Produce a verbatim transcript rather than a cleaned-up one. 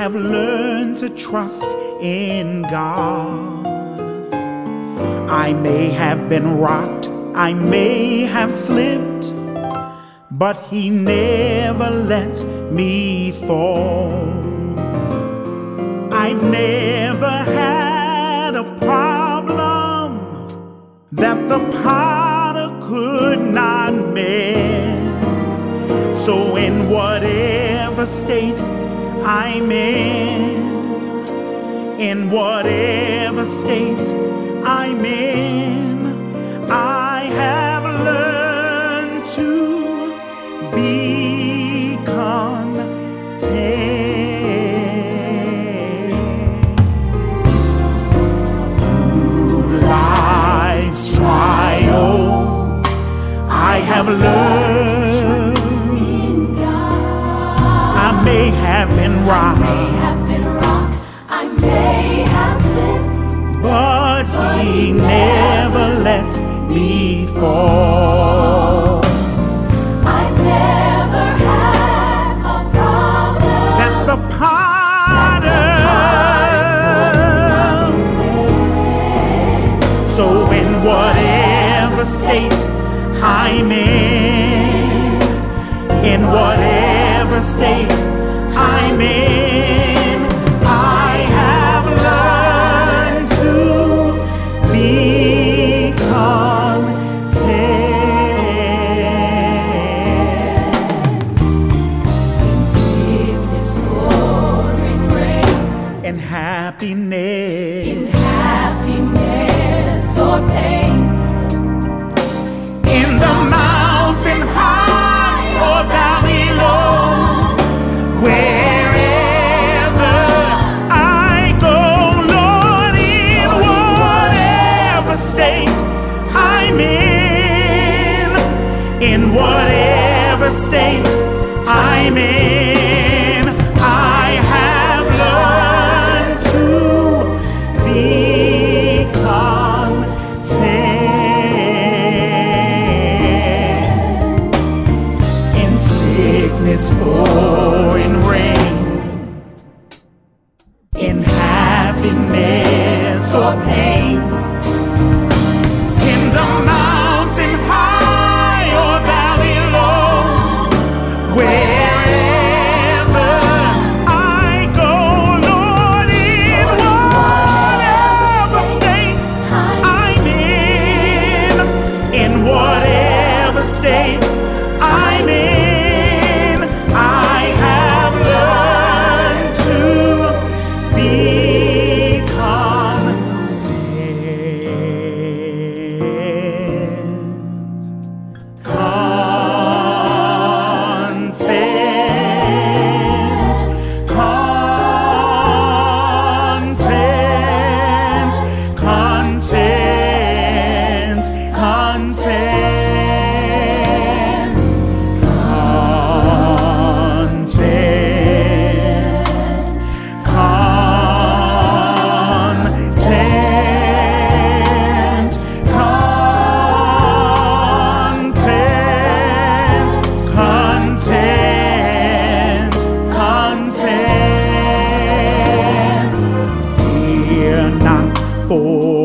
have learned to trust in God. I may have been rocked, I may have slipped, but He never let me fall. I've never had a problem that the potter could not mend. So in whatever state I'm in, in whatever state I'm in, I have learned to be content. Through life's trials, I have learned I may have been rocked, I may have slipped, but He never let me fall. I've never had a problem That the potter, so in whatever state I'm in, in whatever state I'm in, I have learned to be content. in sickness or in rain, In happiness, in happiness or pain, in the mountain high or valley low, wherever I go, Lord, in whatever state I'm in, in whatever state I'm in, I have learned to be content. In sickness or in rain, in happiness or pain, in the mountain high or valley low, wherever I go, Lord, in whatever state I'm in, in whatever state I'm in, I have learned to be content. Content. Content. Content. Content. Content. Content. Content. Fear not, for